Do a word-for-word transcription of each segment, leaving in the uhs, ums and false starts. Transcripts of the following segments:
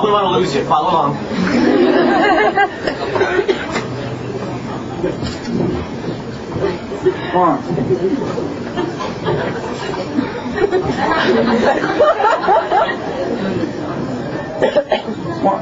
wouldn't want to lose you. Follow along. One. One.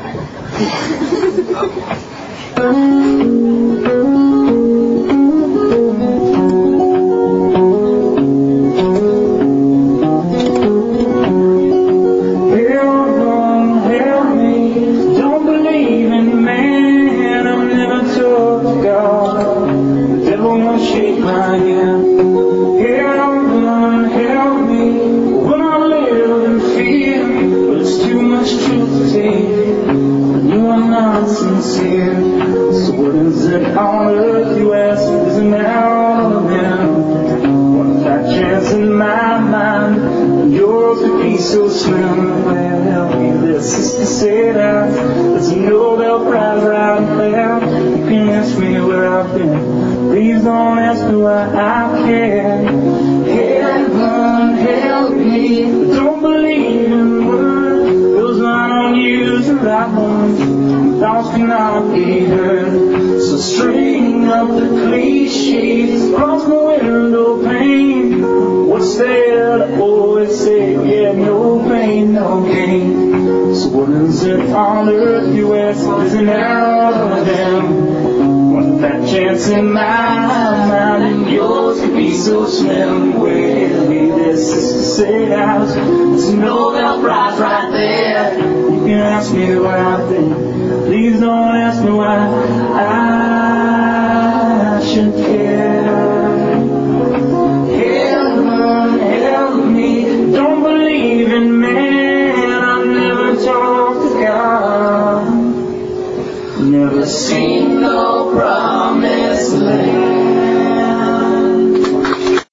Shake my hand. Help, help me when I live in fear, but it's too much truth to take when you are not sincere. So what is it on earth, you ask? Isn't there all of them? What that chance in my mind and yours could be so slim? Well, help me, this is to say that there's a Nobel Prize right there. You can ask me where I've been. Please don't ask me why I care. Heaven, help me. Don't believe in words. Those I don't use the right ones. Thoughts cannot be heard. So string up the cliches across my window pane. What's there to always say? Yeah, no pain, no gain. So what is it on earth, you ask? Isn't there all of them? That chance in my mind and yours could be so slim. Well, this is to say that there's a Nobel Prize right there. You can ask me where I've been. Please don't ask me why I should care. Heaven, help me. Don't believe in man. I've never talked to God. Never seen no promised land.